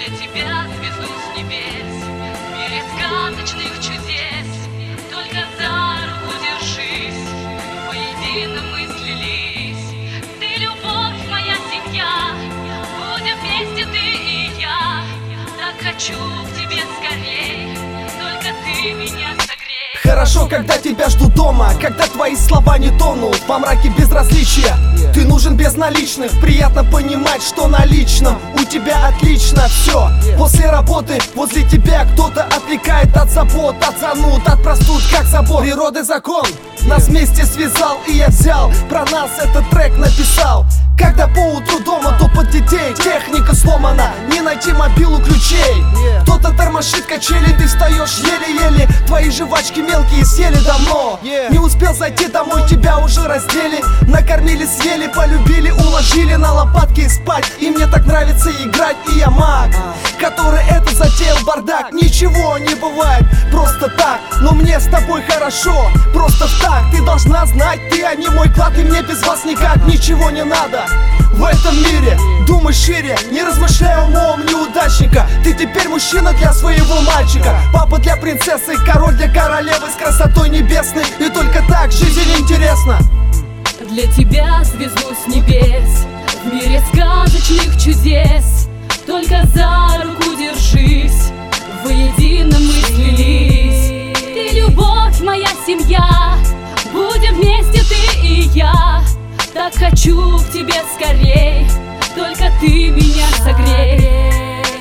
тебя звезду с небес, в мире сказочных чудес. Только за руку держись, воедино мы слились. Ты любовь, моя семья, будем вместе ты и я. Так хочу к тебе скорей, только ты меня согрей. Хорошо, когда тебя ждут дома, когда твои слова не тонут во мраке безразличия. Ты нужен без наличных, приятно понимать, что на личном у тебя отлично все. После работы возле тебя кто-то отвлекает от забот, от зануд, от простуд, как забор. Природы закон нас вместе связал, и я взял про нас этот трек написал. Когда поутру дома топот детей, техника сломана, не найти мобилу ключей. Кто-то тормошит качели, ты встаешь еле-еле. Твои жвачки мелкие съели давно. Не успел зайти домой, тебя уже раздели. Накормили, съели, полюбили, уложили на лопатки и спать. И мне так нравится играть, и я маг, который это затеял бардак. Ничего не бывает просто так, но мне с тобой хорошо, просто так. Ты должна знать, ты, а не мой клад, и мне без вас никак ничего не надо. В этом мире думай шире, не размышляй умом неудачника. Ты теперь мужчина для своего мальчика, папа для принцессы, король для королевы, с красотой небесной. И только так жизнь интересна. Для тебя звезду с небес, в мире сказочных чудес. Только за руку держись, воедино мы слились. Ты любовь, моя семья, будем вместе ты и я. Так хочу к тебе скорей, только ты меня согрей.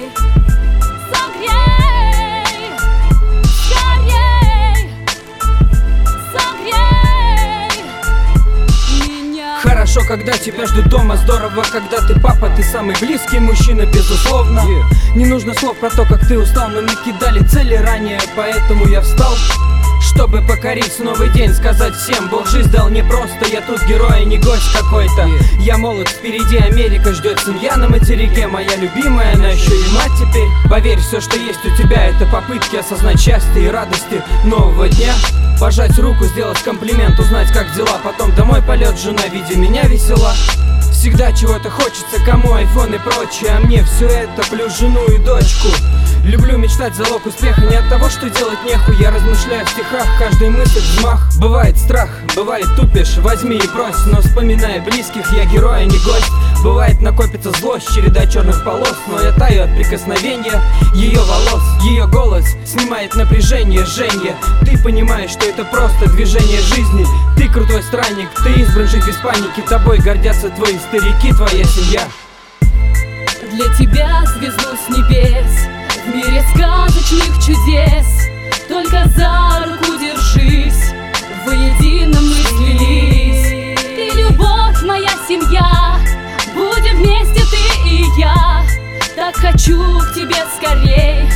Согрей, скорей, согрей меня. Хорошо, когда тебя ждут дома, здорово, когда ты папа, ты самый близкий мужчина, безусловно. Не нужно слов про то, как ты устал, мы накидали цели ранее, поэтому я встал, чтобы покорить новый день, сказать всем: Бог жизнь дал непросто, я тут герой, а не гость какой-то. Я молод, впереди Америка, ждет семья на материке. Моя любимая, она еще и мать теперь. Поверь, все, что есть у тебя, это попытки осознать счастье и радости нового дня. Пожать руку, сделать комплимент, узнать, как дела. Потом домой полет, жена, видя меня, весела. Всегда чего-то хочется, кому айфон и прочее, а мне все это плюс жену и дочку. Люблю мечтать, залог успеха не от того, что делать нехуй. Я размышляю в стихах, каждый мысль взмах. Бывает страх, бывает тупишь, возьми и брось. Но вспоминая близких, я герой, а не гость. Бывает накопится злость, череда черных полос, но я таю от прикосновения ее волос. Ее голос снимает напряжение, Женя. Ты понимаешь, что это просто движение жизни. Ты крутой странник, ты избран жить без паники. Тобой гордятся твои старики, твоя семья. Для тебя звезду с небес, в мире сказочных чудес. Только за руку держись, воедино мы слились. Ты любовь, моя семья, будем вместе ты и я. Так хочу к тебе скорей,